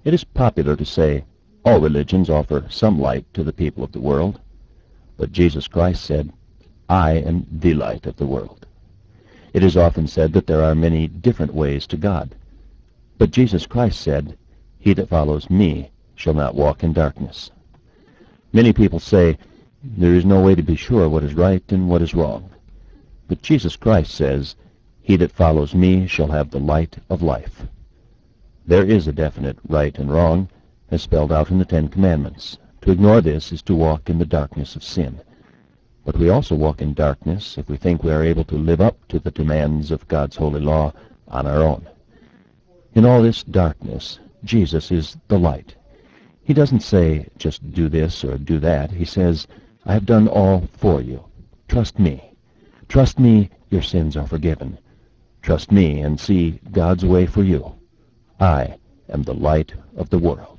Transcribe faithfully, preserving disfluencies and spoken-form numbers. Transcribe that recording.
It is popular to say all religions offer some light to the people of the world, but Jesus Christ said, "I am the light of the world." It is often said that there are many different ways to God, but Jesus Christ said, "He that follows me shall not walk in darkness." Many people say, there is no way to be sure what is right and what is wrong. But Jesus Christ says, "He that follows me shall have the light of life." There is a definite right and wrong, as spelled out in the Ten Commandments. To ignore this is to walk in the darkness of sin. But we also walk in darkness if we think we are able to live up to the demands of God's holy law on our own. In all this darkness, Jesus is the light. He doesn't say, just do this or do that. He says, I have done all for you. Trust me. Trust me, your sins are forgiven. Trust me and see God's way for you. I am the light of the world.